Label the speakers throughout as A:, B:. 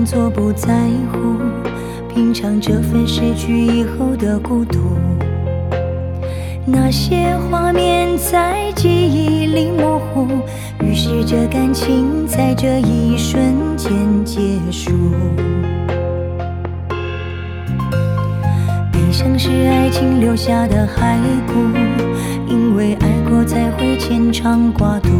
A: 当作不在乎，品尝这份失去以后的孤独。那些画面在记忆里模糊，于是这感情在这一瞬间结束。悲伤是爱情留下的骸骨，因为爱过才会牵肠挂肚。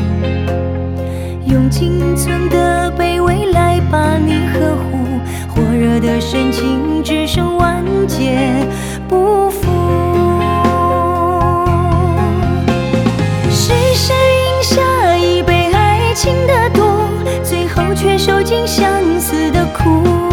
A: 用仅存的卑微来把你呵护，火热的深情只剩完结不复。是谁饮下一杯爱情的毒，最后却受尽相思的苦？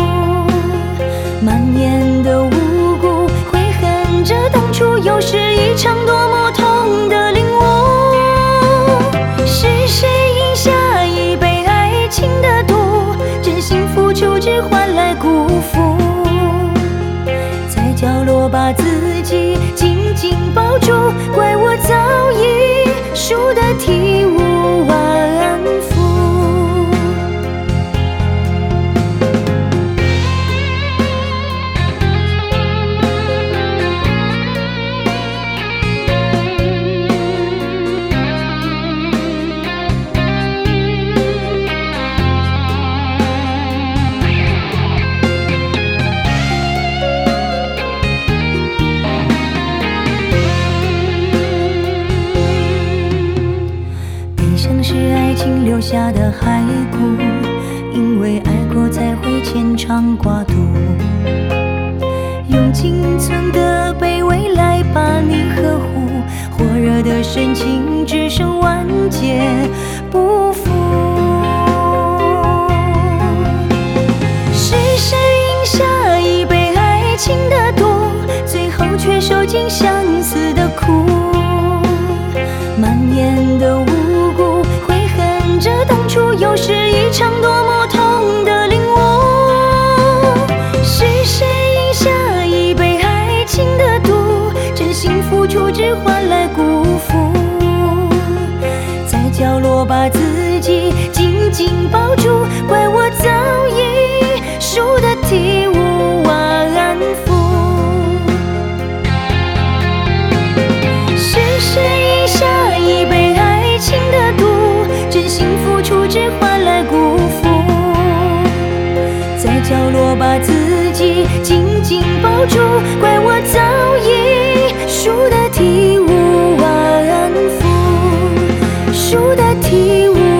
A: 蔓延的无辜，悔恨着当初又是一场多么痛的领悟。是谁饮下一杯爱情的毒，真心付出只换来辜负？在角落把自己紧紧抱住，怪我早已输得体无完肤。是爱情留下的骸骨，因为爱过才会牵肠挂肚。用仅存的卑微来把你呵护，火热的深情只剩完结不复。是谁饮下一杯爱情的毒，最后却受尽相思的苦？蔓延的无辜，悔恨着当初又是一场多么痛的领悟。是谁饮下一杯爱情的毒，真心付出只换来辜负？在角落把自己紧紧抱住，怪我早已输得体无完肤。是谁饮下一杯爱情的毒，真心付出只换来辜负？在角落把自己紧紧抱住，怪我早已输得体无完肤，输得体无